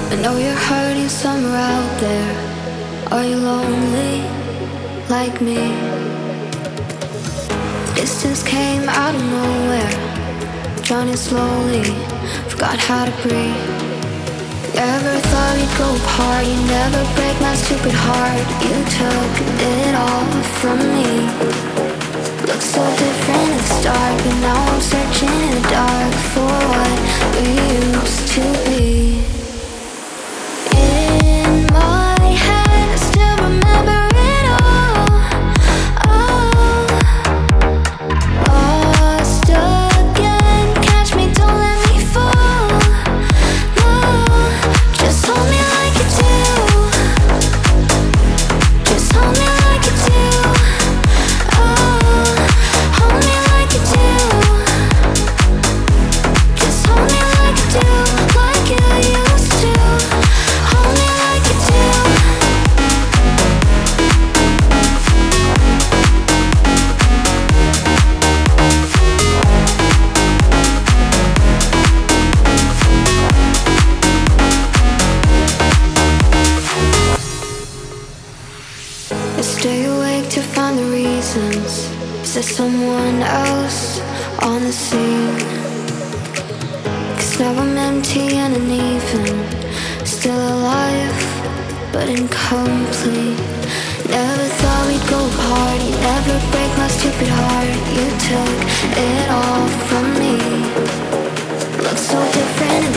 I know you're hurting somewhere out there. Are you lonely like me? Distance came out of nowhere, drowning slowly, forgot how to breathe. Never thought we'd go apart, you never break my stupid heart. You took it all from me. Looked so different at the start, but now I'm searching in the dark for what we used to be. In my head, I still remember it all. Lost again, catch me, don't let me fall. No, just hold me like you do. Just hold me like you do. Hold me like you do. Just hold me like you do, like you used to. Hold me like you do. I stay awake to find the reasons. Is there someone else on the scene? 'Cause now I'm empty and uneven, still alive but incomplete. Never thought we'd go apart, you never break my stupid heart. You took it all from me. Looked so different